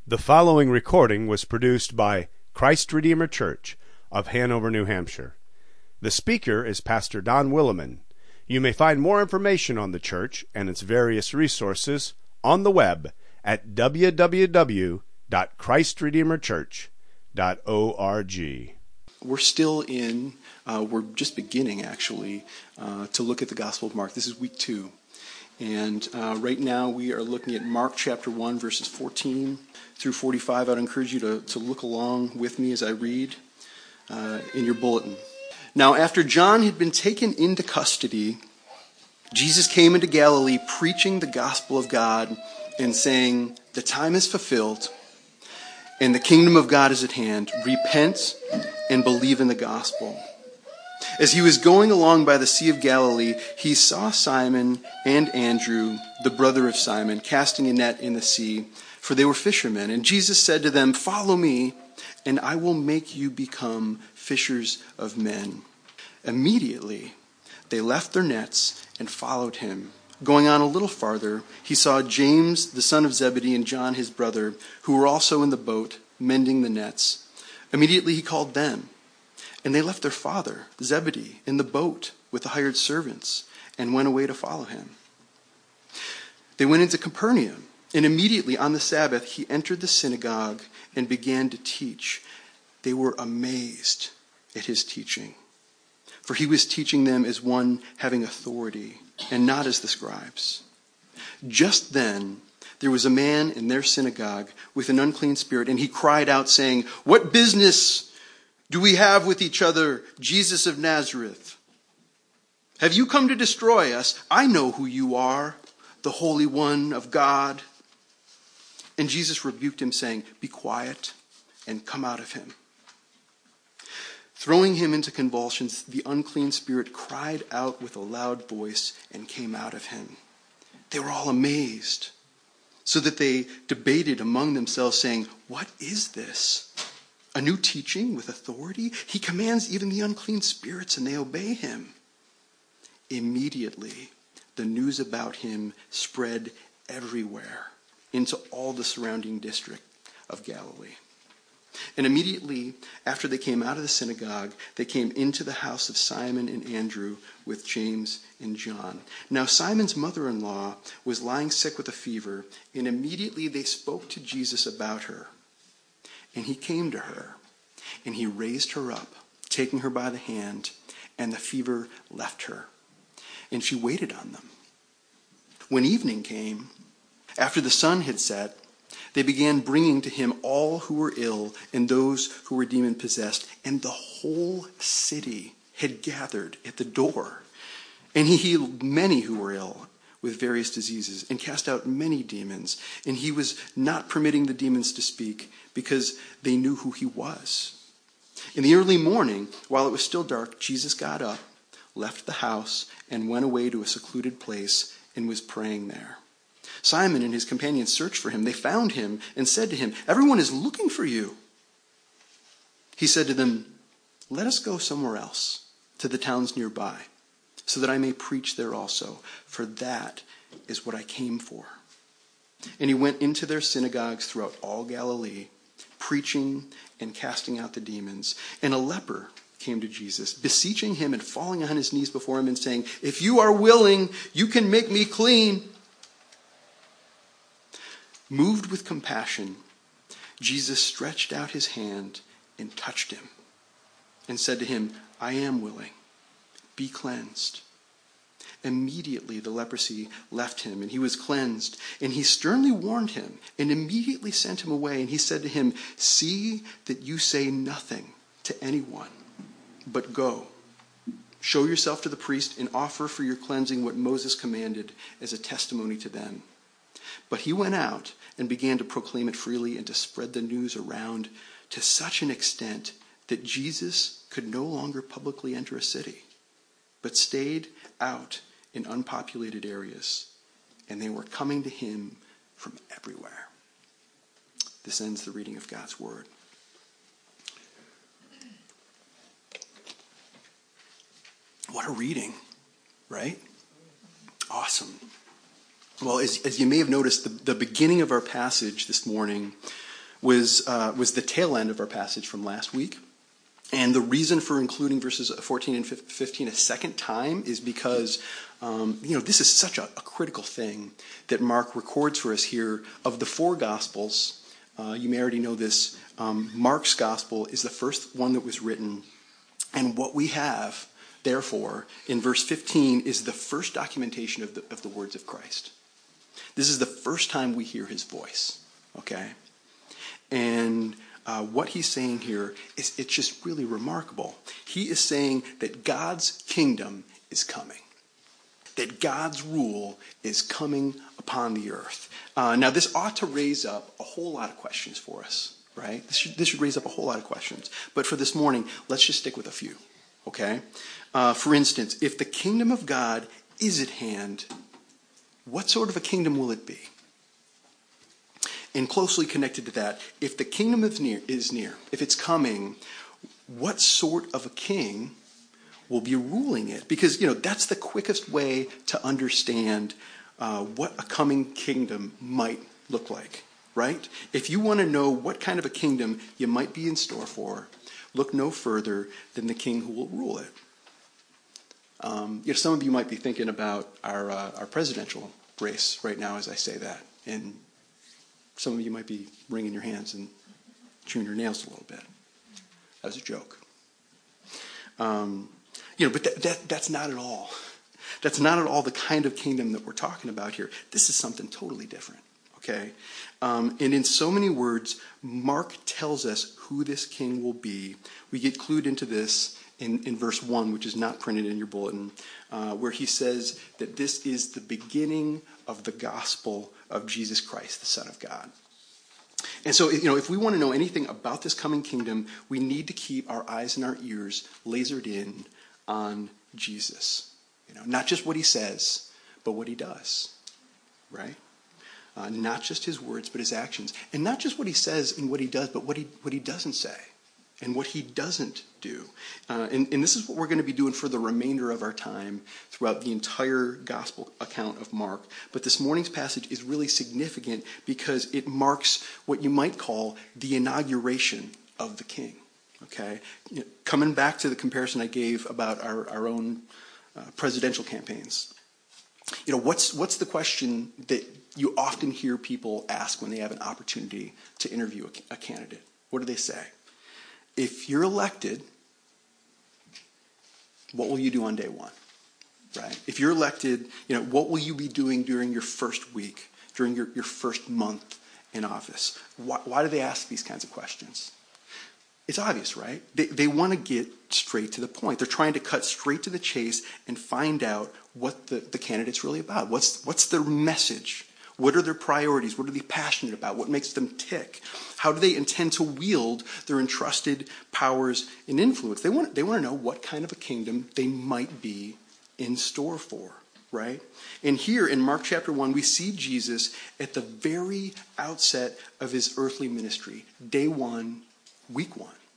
The following recording was produced by Christ Redeemer Church of Hanover, New Hampshire. The speaker is Pastor Don Williman. You may find more information on the church and its various resources on the web at www.christredeemerchurch.org. We're just beginning actually to look at the Gospel of Mark. This is week 2. And right now we are looking at Mark chapter 1, verses 14 through 45. I'd encourage you to look along with me as I read in your bulletin. Now, after John had been taken into custody, Jesus came into Galilee preaching the gospel of God and saying, "The time is fulfilled and the kingdom of God is at hand. Repent and believe in the gospel." As he was going along by the Sea of Galilee, he saw Simon and Andrew, the brother of Simon, casting a net in the sea, for they were fishermen. And Jesus said to them, "Follow me, and I will make you become fishers of men." Immediately, they left their nets and followed him. Going on a little farther, he saw James, the son of Zebedee, and John, his brother, who were also in the boat, mending the nets. Immediately he called them. And they left their father, Zebedee, in the boat with the hired servants and went away to follow him. They went into Capernaum, and immediately on the Sabbath he entered the synagogue and began to teach. They were amazed at his teaching, for he was teaching them as one having authority and not as the scribes. Just then there was a man in their synagogue with an unclean spirit, and he cried out, saying, "What business do we have with each other, Jesus of Nazareth? Have you come to destroy us? I know who you are, the Holy One of God." And Jesus rebuked him, saying, "Be quiet and come out of him." Throwing him into convulsions, the unclean spirit cried out with a loud voice and came out of him. They were all amazed, so that they debated among themselves, saying, "What is this? A new teaching with authority? He commands even the unclean spirits, and they obey him." Immediately, the news about him spread everywhere into all the surrounding district of Galilee. And immediately after they came out of the synagogue, they came into the house of Simon and Andrew with James and John. Now Simon's mother-in-law was lying sick with a fever, and immediately they spoke to Jesus about her. And he came to her, and he raised her up, taking her by the hand, and the fever left her. And she waited on them. When evening came, after the sun had set, they began bringing to him all who were ill and those who were demon-possessed, and the whole city had gathered at the door. And he healed many who were ill with various diseases, and cast out many demons. And he was not permitting the demons to speak, because they knew who he was. In the early morning, while it was still dark, Jesus got up, left the house, and went away to a secluded place, and was praying there. Simon and his companions searched for him. They found him and said to him, "Everyone is looking for you." He said to them, "Let us go somewhere else, to the towns nearby, so that I may preach there also, for that is what I came for." And he went into their synagogues throughout all Galilee, preaching and casting out the demons. And a leper came to Jesus, beseeching him and falling on his knees before him and saying, "If you are willing, you can make me clean." Moved with compassion, Jesus stretched out his hand and touched him and said to him, "I am willing. Be cleansed." Immediately the leprosy left him, and he was cleansed. And he sternly warned him, and immediately sent him away. And he said to him, "See that you say nothing to anyone, but go. Show yourself to the priest and offer for your cleansing what Moses commanded as a testimony to them." But he went out and began to proclaim it freely and to spread the news around to such an extent that Jesus could no longer publicly enter a city, but stayed out in unpopulated areas, and they were coming to him from everywhere. This ends the reading of God's word. What a reading, right? Awesome. Well, as you may have noticed, the beginning of our passage this morning was the tail end of our passage from last week. And the reason for including verses 14 and 15 a second time is because, this is such a critical thing that Mark records for us here. Of the four Gospels, you may already know this, Mark's Gospel is the first one that was written. And what we have, therefore, in verse 15 is the first documentation of the words of Christ. This is the first time we hear his voice, okay? And what he's saying here it's just really remarkable. He is saying that God's kingdom is coming, that God's rule is coming upon the earth. Now, this ought to raise up a whole lot of questions for us, right? This should raise up a whole lot of questions. But for this morning, let's just stick with a few, okay? For instance, if the kingdom of God is at hand, what sort of a kingdom will it be? And closely connected to that, if the kingdom is near, if it's coming, what sort of a king will be ruling it? Because, that's the quickest way to understand what a coming kingdom might look like, right? If you want to know what kind of a kingdom you might be in store for, look no further than the king who will rule it. Some of you might be thinking about our presidential race right now as I say that, and some of you might be wringing your hands and chewing your nails a little bit. That was a joke. But that's not at all. That's not at all the kind of kingdom that we're talking about here. This is something totally different, okay? And in so many words, Mark tells us who this king will be. We get clued into this in verse 1, which is not printed in your bulletin, where he says that this is the beginning of the gospel of Jesus Christ, the Son of God. And so, if we want to know anything about this coming kingdom, we need to keep our eyes and our ears lasered in on Jesus. Not just what he says, but what he does, right? Not just his words, but his actions. And not just what he says and what he does, but what he doesn't say and what he doesn't do. And this is what we're going to be doing for the remainder of our time throughout the entire gospel account of Mark. But this morning's passage is really significant because it marks what you might call the inauguration of the king. Okay? Coming back to the comparison I gave about our own presidential campaigns. What's the question that you often hear people ask when they have an opportunity to interview a candidate? What do they say? If you're elected, what will you do on day one? Right? If you're elected, what will you be doing during your first week, during your first month in office? Why do they ask these kinds of questions? It's obvious, right? They want to get straight to the point. They're trying to cut straight to the chase and find out what the candidate's really about. What's their message? What are their priorities? What are they passionate about? What makes them tick? How do they intend to wield their entrusted powers and influence? They want to know what kind of a kingdom they might be in store for, right? And here in Mark chapter 1, we see Jesus at the very outset of his earthly ministry, day 1, week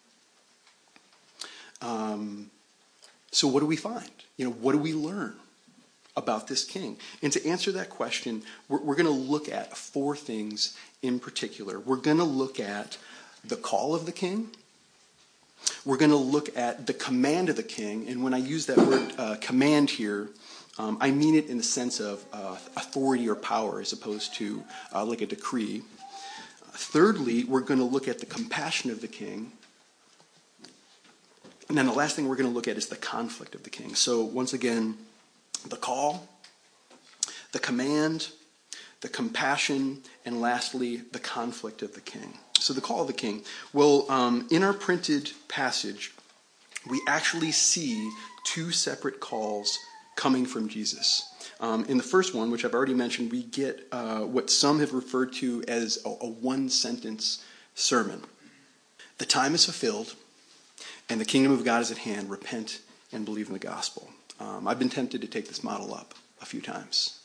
1. So what do we find? What do we learn about this king? And to answer that question, we're going to look at 4 things in particular. We're going to look at the call of the king. We're going to look at the command of the king. And when I use that word command here, I mean it in the sense of authority or power as opposed to like a decree. Thirdly, we're going to look at the compassion of the king. And then the last thing we're going to look at is the conflict of the king. So once again, the call, the command, the compassion, and lastly, the conflict of the king. So the call of the king. Well, in our printed passage, we actually see 2 separate calls coming from Jesus. In the first one, which I've already mentioned, we get what some have referred to as a one-sentence sermon. The time is fulfilled, and the kingdom of God is at hand. Repent and believe in the gospel. I've been tempted to take this model up a few times,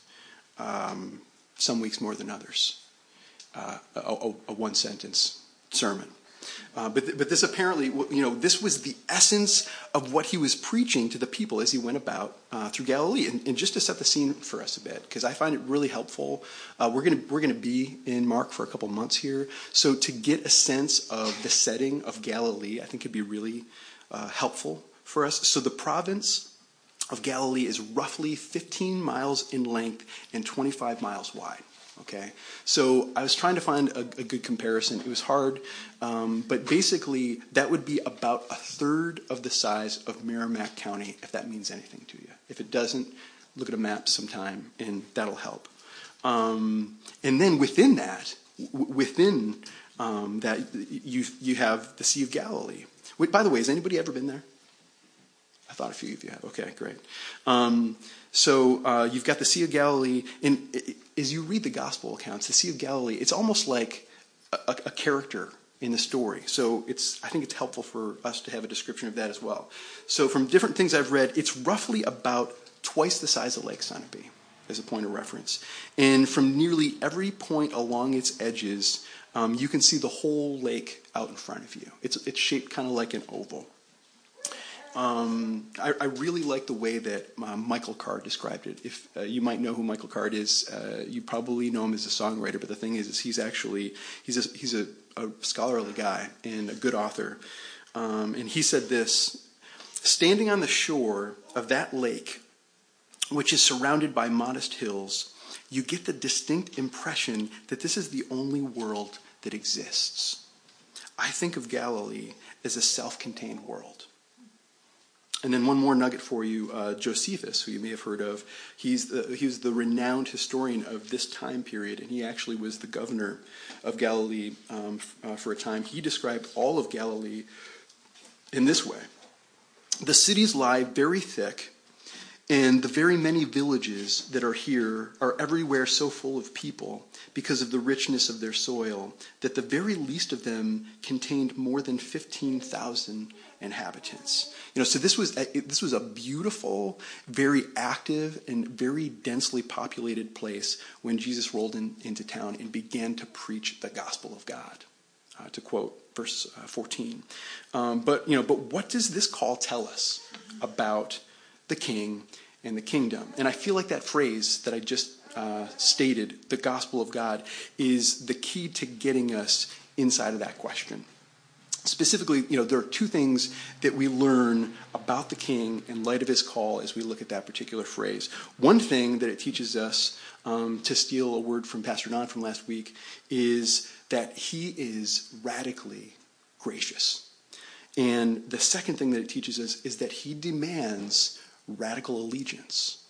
some weeks more than others, a one-sentence sermon. But this apparently, this was the essence of what he was preaching to the people as he went about through Galilee. And just to set the scene for us a bit, because I find it really helpful, we're gonna be in Mark for a couple months here. So to get a sense of the setting of Galilee, I think it'd be really helpful for us. So the province of Galilee is roughly 15 miles in length and 25 miles wide. Okay, so I was trying to find a good comparison. It was hard, but basically that would be about a third of the size of Merrimack County, if that means anything to you. If it doesn't, look at a map sometime, and that'll help. And then within that, you have the Sea of Galilee. Wait, by the way, has anybody ever been there? I thought a few of you have. Okay, great. So you've got the Sea of Galilee, and as you read the gospel accounts, the Sea of Galilee, it's almost like a character in the story. So I think it's helpful for us to have a description of that as well. So from different things I've read, it's roughly about twice the size of Lake Sunapee as a point of reference. And from nearly every point along its edges, you can see the whole lake out in front of you. It's shaped kind of like an oval. I really like the way that Michael Card described it. If you might know who Michael Card is, you probably know him as a songwriter. But the thing is he's a scholarly guy and a good author. And he said this: standing on the shore of that lake, which is surrounded by modest hills, you get the distinct impression that this is the only world that exists. I think of Galilee as a self-contained world. And then one more nugget for you, Josephus, who you may have heard of. He was the renowned historian of this time period, and he actually was the governor of Galilee for a time. He described all of Galilee in this way: the cities lie very thick, and the very many villages that are here are everywhere so full of people because of the richness of their soil that the very least of them contained more than 15,000 inhabitants. So this was a beautiful, very active, and very densely populated place when Jesus rolled into town and began to preach the gospel of God, to quote verse 14. But what does this call tell us about the king and the kingdom? And I feel like that phrase that I just stated, the gospel of God, is the key to getting us inside of that question. Specifically, there are two things that we learn about the king in light of his call as we look at that particular phrase. One thing that it teaches us, to steal a word from Pastor Don from last week, is that he is radically gracious. And the second thing that it teaches us is that he demands radical allegiance.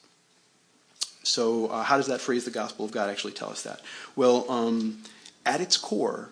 So how does that phrase, the gospel of God, actually tell us that? Well, at its core,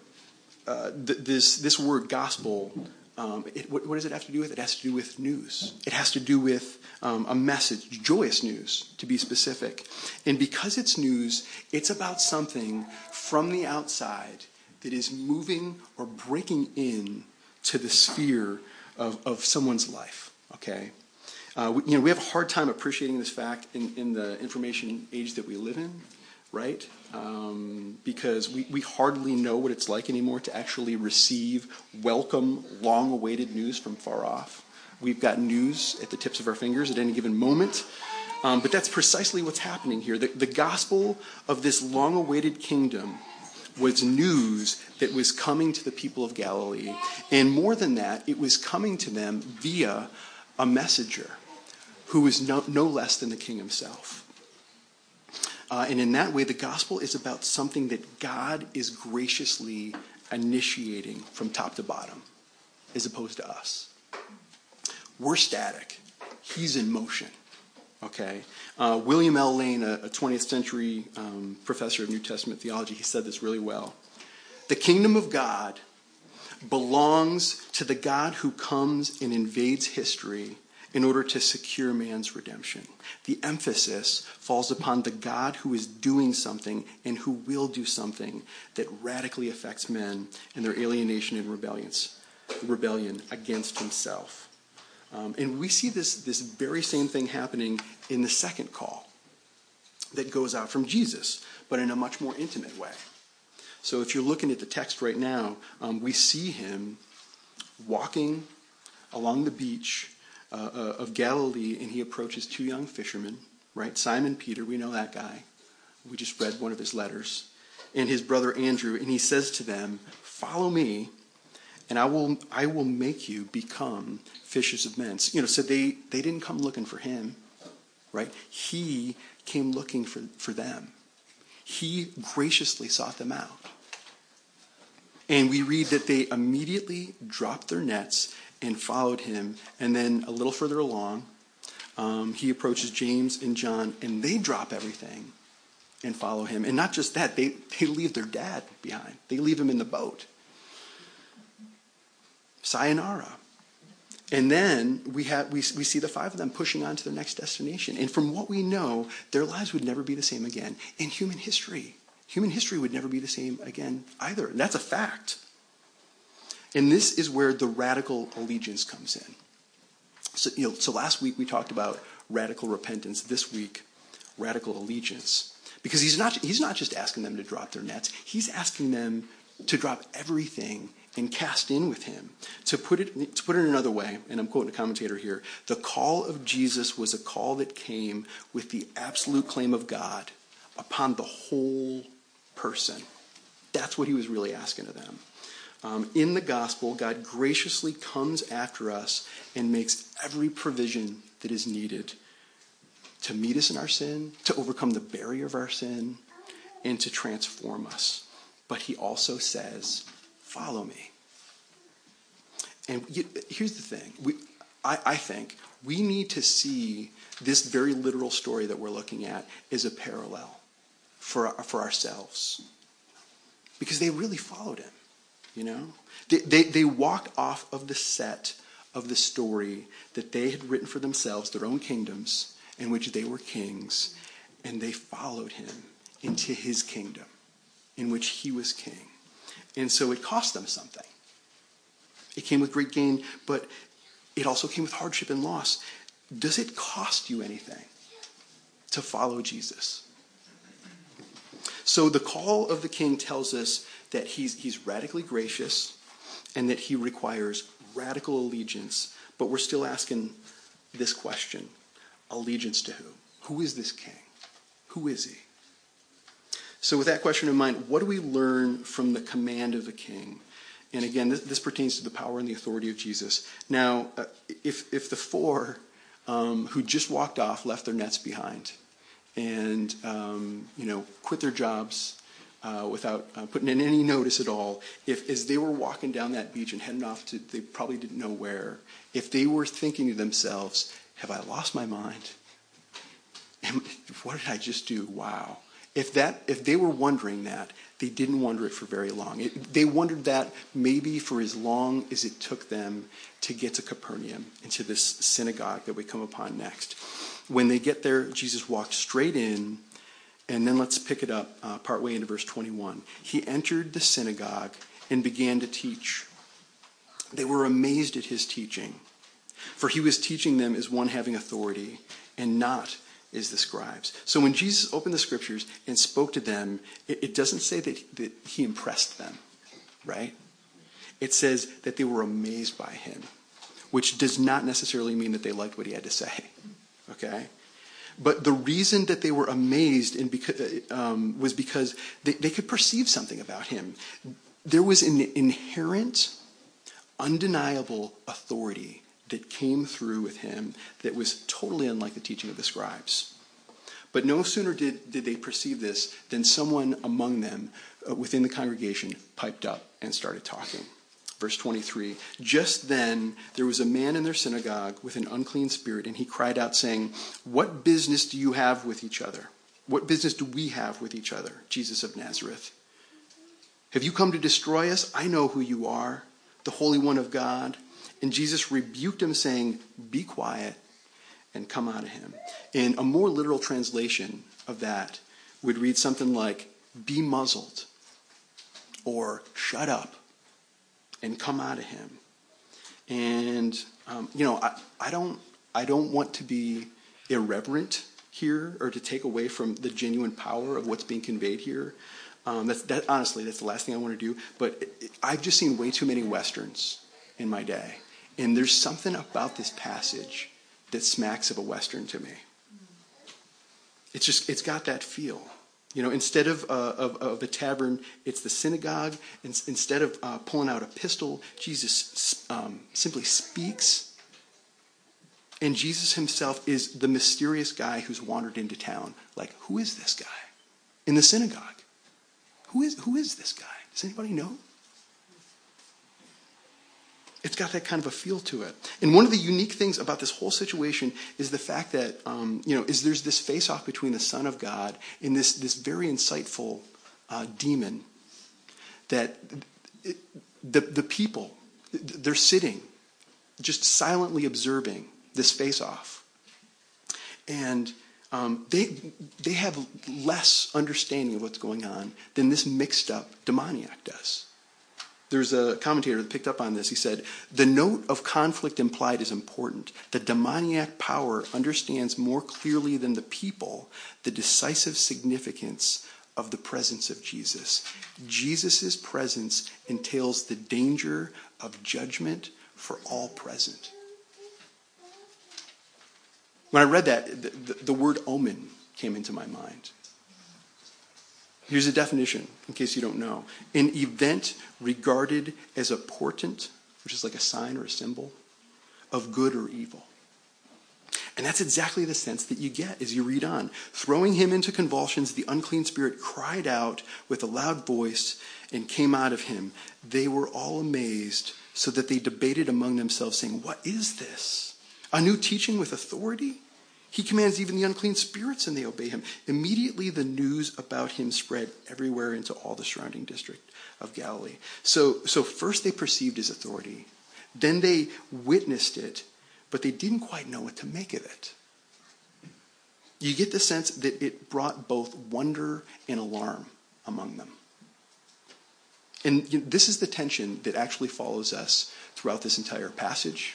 this word gospel, what does it have to do with? It has to do with news. It has to do with a message, joyous news, to be specific. And because it's news, it's about something from the outside that is moving or breaking in to the sphere of someone's life. Okay, we have a hard time appreciating this fact in the information age that we live in, right? Because we hardly know what it's like anymore to actually receive welcome, long-awaited news from far off. We've got news at the tips of our fingers at any given moment. But that's precisely what's happening here. The gospel of this long-awaited kingdom was news that was coming to the people of Galilee. And more than that, it was coming to them via a messenger who was no less than the king himself. And in that way, the gospel is about something that God is graciously initiating from top to bottom, as opposed to us. We're static. He's in motion. Okay? William L. Lane, a 20th century professor of New Testament theology, he said this really well. The kingdom of God belongs to the God who comes and invades history in order to secure man's redemption. The emphasis falls upon the God who is doing something and who will do something that radically affects men and their alienation and rebellion against himself. And we see this very same thing happening in the second call that goes out from Jesus, but in a much more intimate way. So if you're looking at the text right now, we see him walking along the beach of Galilee, and he approaches two young fishermen, right? Simon Peter, we know that guy. We just read one of his letters. And his brother Andrew, and he says to them, "Follow me, and I will make you become fishers of men." So they didn't come looking for him, right? He came looking for them. He graciously sought them out. And we read that they immediately dropped their nets and followed him. And then a little further along, he approaches James and John, and they drop everything and follow him. And not just that, they leave their dad behind. They leave him in the boat. Sayonara. And then we see the five of them pushing on to their next destination. And from what we know, their lives would never be the same again. In human history would never be the same again either. And that's a fact. And this is where the radical allegiance comes in. So last week we talked about radical repentance. This week, radical allegiance. Because he's not just asking them to drop their nets. He's asking them to drop everything and cast in with him. To put it another way, and I'm quoting a commentator here, the call of Jesus was a call that came with the absolute claim of God upon the whole person. That's what he was really asking of them. In the gospel, God graciously comes after us and makes every provision that is needed to meet us in our sin, to overcome the barrier of our sin, and to transform us. But he also says, "Follow me." And here's the thing. I think we need to see this very literal story that we're looking at as a parallel for ourselves. Because they really followed him, you know? They walked off of the set of the story that they had written for themselves, their own kingdoms, in which they were kings, and they followed him into his kingdom, in which he was king. And so it cost them something. It came with great gain, but it also came with hardship and loss. Does it cost you anything to follow Jesus? So the call of the king tells us that he's radically gracious and that he requires radical allegiance, but we're still asking this question. Allegiance to who? Who is this king? Who is he? So with that question in mind, what do we learn from the command of the king? And again, this pertains to the power and the authority of Jesus. Now, if the four who just walked off left their nets behind and quit their jobs without putting in any notice at all, if as they were walking down that beach and heading off to they probably didn't know where, if they were thinking to themselves, "Have I lost my mind? What did I just do? Wow." If they were wondering that, they didn't wonder it for very long. They wondered that maybe for as long as it took them to get to Capernaum, into this synagogue that we come upon next. When they get there, Jesus walked straight in, and then let's pick it up partway into verse 21. He entered the synagogue and began to teach. They were amazed at his teaching, for he was teaching them as one having authority and not as the scribes. So when Jesus opened the scriptures and spoke to them, it doesn't say that he impressed them, right? It says that they were amazed by him, which does not necessarily mean that they liked what he had to say, okay? But the reason that they were amazed was because they could perceive something about him. There was an inherent, undeniable authority that came through with him that was totally unlike the teaching of the scribes. But no sooner did they perceive this than someone among them within the congregation piped up and started talking. Verse 23, just then there was a man in their synagogue with an unclean spirit, and he cried out saying, "What business do you have with each other? What business do we have with each other, Jesus of Nazareth? Have you come to destroy us? I know who you are, the Holy One of God." And Jesus rebuked him, saying, "Be quiet and come out of him." And a more literal translation of that would read something like, "Be muzzled," or "Shut up and come out of him." And I don't want to be irreverent here or to take away from the genuine power of what's being conveyed here. Honestly, that's the last thing I want to do. But I've just seen way too many Westerns in my day. And there's something about this passage that smacks of a Western to me. It's got that feel. Instead of a tavern, it's the synagogue. Instead of pulling out a pistol, Jesus simply speaks. And Jesus himself is the mysterious guy who's wandered into town. Like, who is this guy? In the synagogue. Who is this guy? Does anybody know? It's got that kind of a feel to it. And one of the unique things about this whole situation is the fact that, there's this face-off between the Son of God and this very insightful demon that the people, they're sitting, just silently observing this face-off. And they have less understanding of what's going on than this mixed-up demoniac does. There's a commentator that picked up on this. He said, the note of conflict implied is important. The demoniac power understands more clearly than the people the decisive significance of the presence of Jesus. Jesus' presence entails the danger of judgment for all present. When I read that, the word omen came into my mind. Here's a definition, in case you don't know. An event regarded as a portent, which is like a sign or a symbol, of good or evil. And that's exactly the sense that you get as you read on. Throwing him into convulsions, the unclean spirit cried out with a loud voice and came out of him. They were all amazed, so that they debated among themselves, saying, what is this? A new teaching with authority? He commands even the unclean spirits, and they obey him. Immediately the news about him spread everywhere into all the surrounding district of Galilee. So first they perceived his authority. Then they witnessed it, but they didn't quite know what to make of it. You get the sense that it brought both wonder and alarm among them. And this is the tension that actually follows us throughout this entire passage.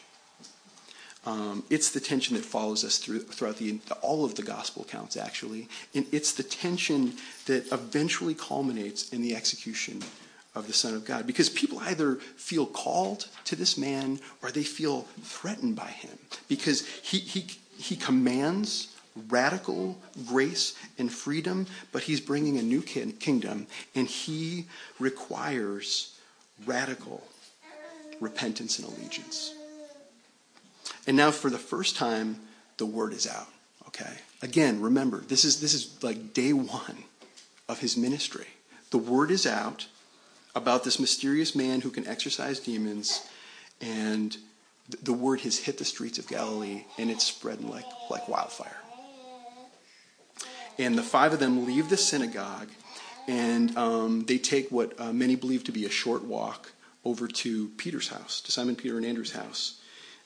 It's the tension that follows us throughout all of the gospel accounts, actually. And it's the tension that eventually culminates in the execution of the Son of God. Because people either feel called to this man or they feel threatened by him. Because he commands radical grace and freedom, but he's bringing a new kingdom, and he requires radical repentance and allegiance. And now for the first time, the word is out, okay? Again, remember, this is like day one of his ministry. The word is out about this mysterious man who can exorcise demons, and the word has hit the streets of Galilee, and it's spreading like wildfire. And the five of them leave the synagogue, and they take what many believe to be a short walk over to Peter's house, to Simon, Peter, and Andrew's house.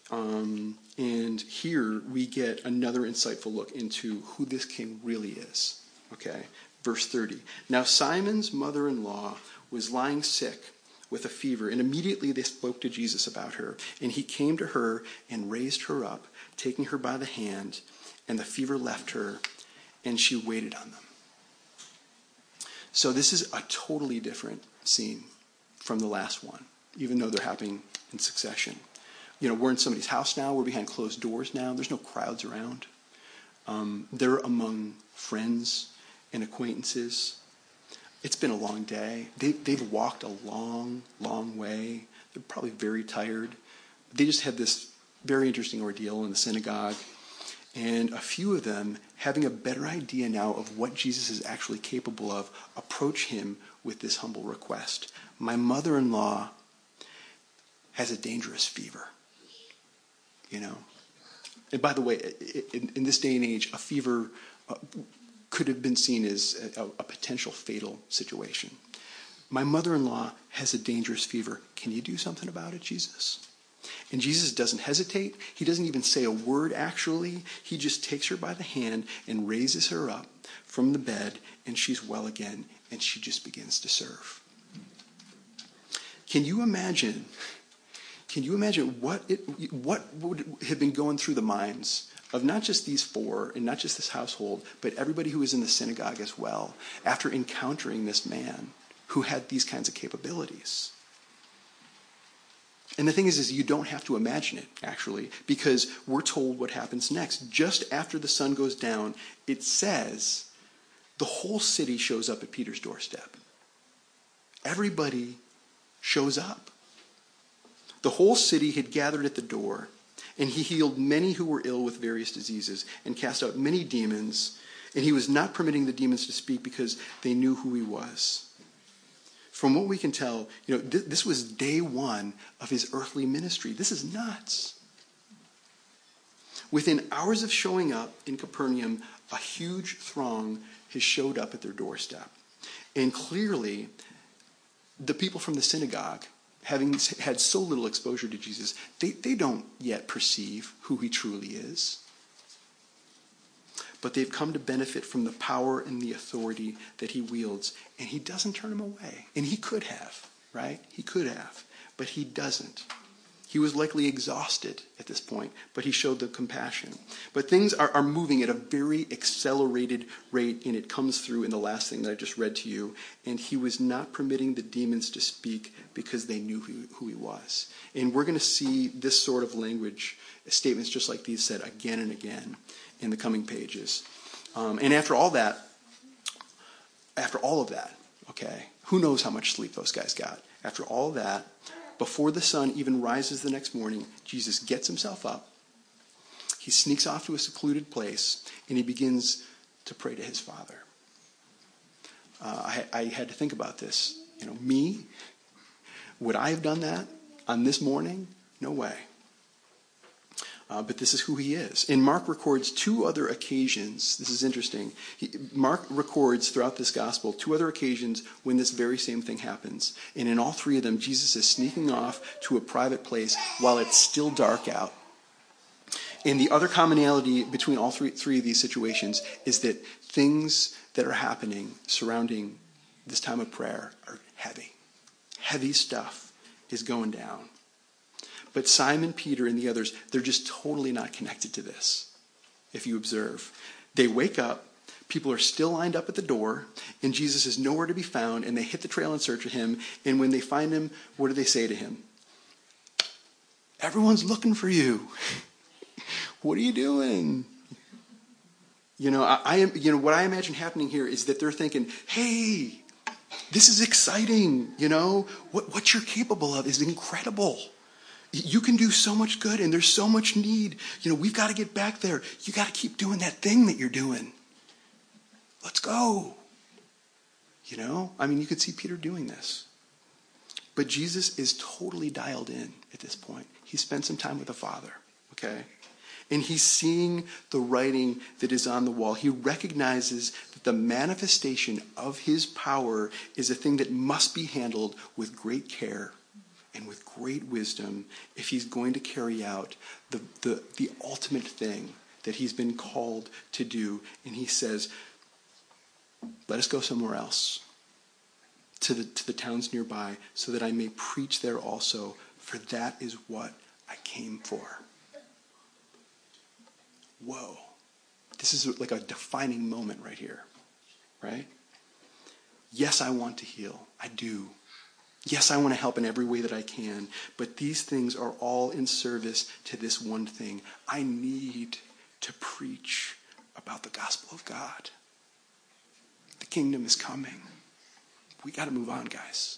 And here we get another insightful look into who this king really is. Okay, verse 30. Now Simon's mother-in-law was lying sick with a fever, and immediately they spoke to Jesus about her. And he came to her and raised her up, taking her by the hand, and the fever left her, and she waited on them. So this is a totally different scene from the last one, even though they're happening in succession. We're in somebody's house now. We're behind closed doors now. There's no crowds around. They're among friends and acquaintances. It's been a long day. They've walked a long, long way. They're probably very tired. They just had this very interesting ordeal in the synagogue. And a few of them, having a better idea now of what Jesus is actually capable of, approach him with this humble request. My mother-in-law has a dangerous fever. And by the way, in this day and age, a fever could have been seen as a potential fatal situation. My mother-in-law has a dangerous fever. Can you do something about it, Jesus? And Jesus doesn't hesitate. He doesn't even say a word, actually. He just takes her by the hand and raises her up from the bed, and she's well again, and she just begins to serve. Can you imagine what would have been going through the minds of not just these four and not just this household, but everybody who was in the synagogue as well, after encountering this man who had these kinds of capabilities. And the thing is you don't have to imagine it, actually, because we're told what happens next. Just after the sun goes down, it says the whole city shows up at Peter's doorstep. Everybody shows up. The whole city had gathered at the door, and he healed many who were ill with various diseases and cast out many demons, and he was not permitting the demons to speak because they knew who he was. From what we can tell, this was day one of his earthly ministry. This is nuts. Within hours of showing up in Capernaum, a huge throng has showed up at their doorstep. And clearly, the people from the synagogue, having had so little exposure to Jesus, they don't yet perceive who he truly is. But they've come to benefit from the power and the authority that he wields. And he doesn't turn them away. And he could have, right? He could have. But he doesn't. He was likely exhausted at this point, but he showed the compassion. But things are moving at a very accelerated rate, and it comes through in the last thing that I just read to you. And he was not permitting the demons to speak because they knew who he was. And we're going to see this sort of language, statements just like these said again and again in the coming pages. And after all of that, okay, who knows how much sleep those guys got? After all of that, before the sun even rises the next morning, Jesus gets himself up. He sneaks off to a secluded place, and he begins to pray to his Father. I had to think about this. Me? Would I have done that on this morning? No way. But this is who he is. And Mark records two other occasions. This is interesting. Mark records throughout this gospel two other occasions when this very same thing happens. And in all three of them, Jesus is sneaking off to a private place while it's still dark out. And the other commonality between all three of these situations is that things that are happening surrounding this time of prayer are heavy. Heavy stuff is going down. But Simon, Peter, and the others, they're just totally not connected to this, if you observe. They wake up, people are still lined up at the door, and Jesus is nowhere to be found, and they hit the trail in search of him, and when they find him, what do they say to him? Everyone's looking for you. What are you doing? What I imagine happening here is that they're thinking, hey, this is exciting, what you're capable of is incredible. You can do so much good, and there's so much need. We've got to get back there. You got to keep doing that thing that you're doing. Let's go. You could see Peter doing this. But Jesus is totally dialed in at this point. He spent some time with the Father, okay? And he's seeing the writing that is on the wall. He recognizes that the manifestation of his power is a thing that must be handled with great care and with great wisdom if he's going to carry out the ultimate thing that he's been called to do. And he says, let us go somewhere else, to the towns nearby, so that I may preach there also, for that is what I came for. Whoa. This is like a defining moment right here, right? Yes, I want to heal. I do. Yes, I want to help in every way that I can, but these things are all in service to this one thing. I need to preach about the gospel of God. The kingdom is coming. We got to move on, guys.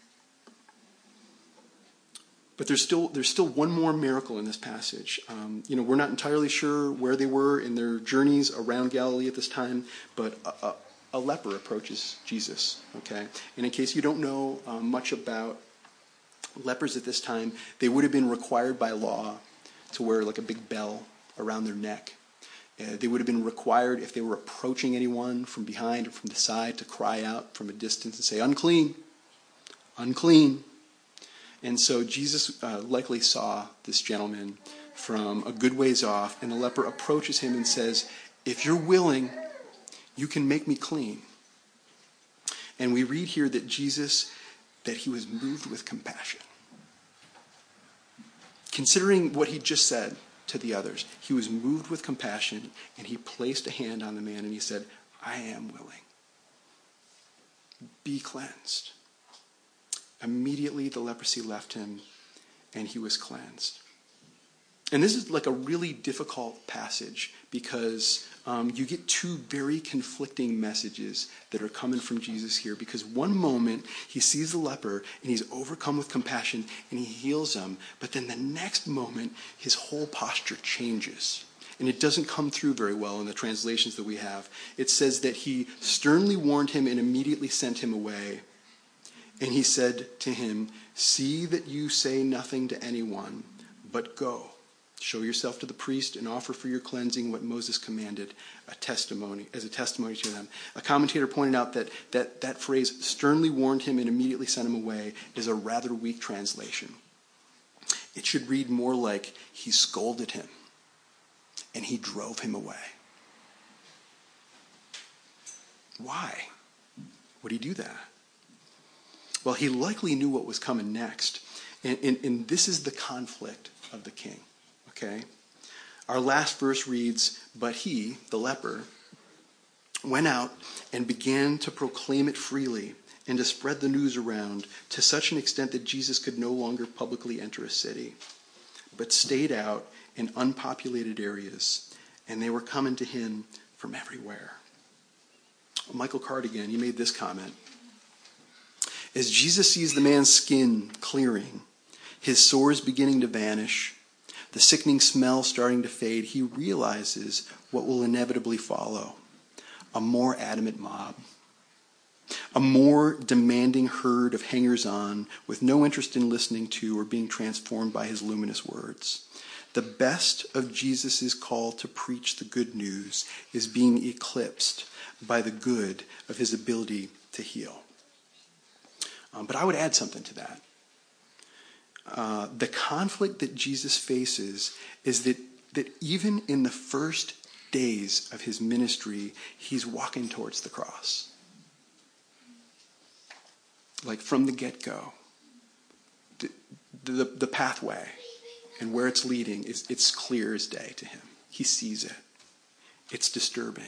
But there's still one more miracle in this passage. We're not entirely sure where they were in their journeys around Galilee at this time, but a leper approaches Jesus, okay? And in case you don't know much about lepers at this time, they would have been required by law to wear like a big bell around their neck. They would have been required, if they were approaching anyone from behind or from the side, to cry out from a distance and say, unclean, unclean. And so Jesus likely saw this gentleman from a good ways off, and the leper approaches him and says, if you're willing, you can make me clean. And we read here that he was moved with compassion. Considering what he just said, to the others. He was moved with compassion, and he placed a hand on the man, and he said, I am willing. Be cleansed. Immediately the leprosy left him, and he was cleansed. And this is like a really difficult passage because you get two very conflicting messages that are coming from Jesus here. Because one moment he sees the leper and he's overcome with compassion and he heals him. But then the next moment his whole posture changes. And it doesn't come through very well in the translations that we have. It says that he sternly warned him and immediately sent him away. And he said to him, see that you say nothing to anyone, but go. Show yourself to the priest and offer for your cleansing what Moses commanded, as a testimony to them. A commentator pointed out that phrase, sternly warned him and immediately sent him away, is a rather weak translation. It should read more like he scolded him and he drove him away. Why would he do that? Well, he likely knew what was coming next. And this is the conflict of the king. Okay? Our last verse reads, but he, the leper, went out and began to proclaim it freely and to spread the news around to such an extent that Jesus could no longer publicly enter a city, but stayed out in unpopulated areas, and they were coming to him from everywhere. Michael Cardigan, he made this comment. As Jesus sees the man's skin clearing, his sores beginning to vanish, the sickening smell starting to fade, he realizes what will inevitably follow. A more adamant mob. A more demanding herd of hangers-on with no interest in listening to or being transformed by his luminous words. The best of Jesus' call to preach the good news is being eclipsed by the good of his ability to heal. But I would add something to that. The conflict that Jesus faces is that even in the first days of his ministry, he's walking towards the cross. Like from the get-go. The pathway and where it's leading, it's clear as day to him. He sees it. It's disturbing.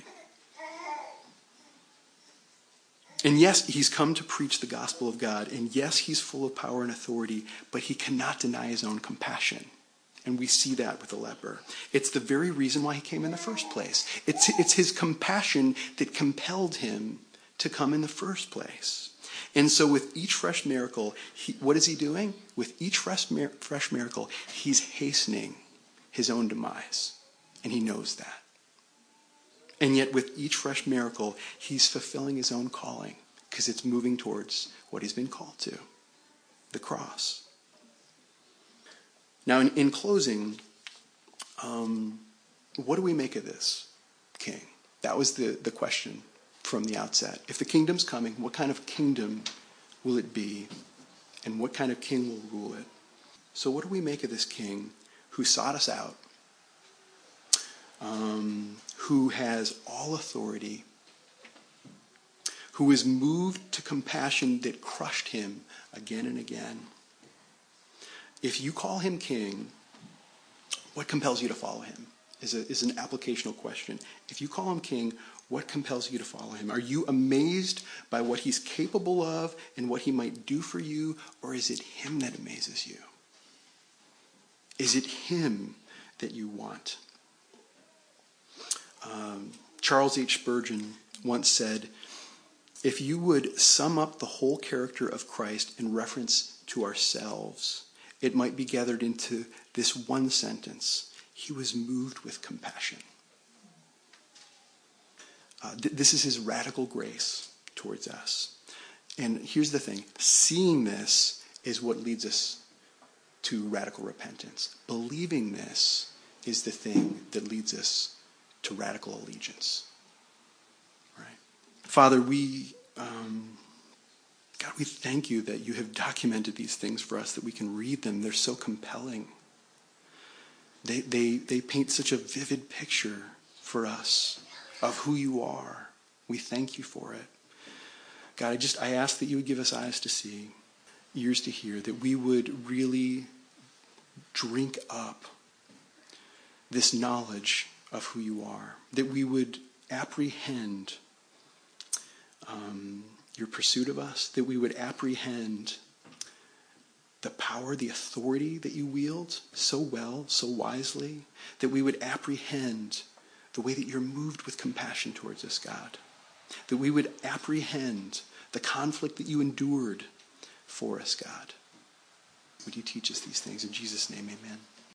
And yes, he's come to preach the gospel of God. And yes, he's full of power and authority, but he cannot deny his own compassion. And we see that with the leper. It's the very reason why he came in the first place. It's his compassion that compelled him to come in the first place. And so with each fresh miracle, what is he doing? With each fresh miracle, he's hastening his own demise. And he knows that. And yet with each fresh miracle, he's fulfilling his own calling because it's moving towards what he's been called to, the cross. Now, in closing, what do we make of this king? That was the question from the outset. If the kingdom's coming, what kind of kingdom will it be? And what kind of king will rule it? So what do we make of this king who sought us out? Who has all authority, who is moved to compassion that crushed him again and again. If you call him king, what compels you to follow him is an applicational question. If you call him king, what compels you to follow him? Are you amazed by what he's capable of and what he might do for you, or is it him that amazes you? Is it him that you want? Charles H. Spurgeon once said, if you would sum up the whole character of Christ in reference to ourselves, it might be gathered into this one sentence. He was moved with compassion. This is his radical grace towards us. And here's the thing. Seeing this is what leads us to radical repentance. Believing this is the thing that leads us to radical allegiance. Right? Father, God, we thank you that you have documented these things for us, that we can read them. They're so compelling. They paint such a vivid picture for us of who you are. We thank you for it. God, I ask that you would give us eyes to see, ears to hear, that we would really drink up this knowledge of who you are, that we would apprehend your pursuit of us, that we would apprehend the power, the authority that you wield so well, so wisely, that we would apprehend the way that you're moved with compassion towards us, God, that we would apprehend the conflict that you endured for us, God. Would you teach us these things? In Jesus' name, amen.